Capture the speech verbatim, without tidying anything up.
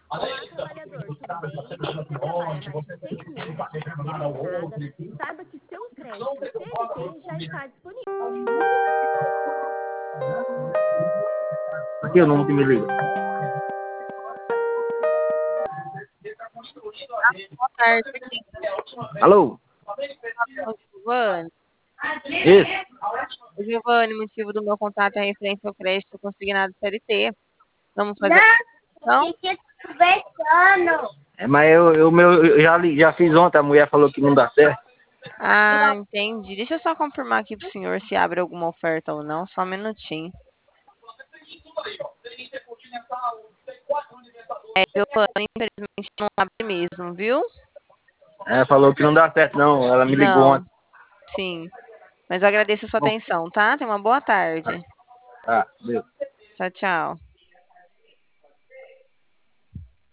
Olá, trabalhador, tudo bem? Você trabalha há mais de seis meses sem receber nada? Saiba que seu crédito C L T já está disponível. Aqui é o número que me liga. Boa tarde, Alô? Giovanni. Isso? Giovanni, o motivo do meu contato é referente ao crédito consignado C L T. Vamos fazer Não, a fique conversando. É, mas eu, eu, meu, eu já, li- já fiz ontem, a mulher falou que não dá certo. Ah, entendi. Deixa eu só confirmar aqui pro senhor se abre alguma oferta ou não. Só um minutinho. É, Giovanni, infelizmente não abre mesmo, viu? Ela falou que não dá certo, não. Ela me ligou Não, ontem. sim. Mas eu agradeço a sua atenção, tá? Tenha uma boa tarde. Tá, deu. Tchau, tchau.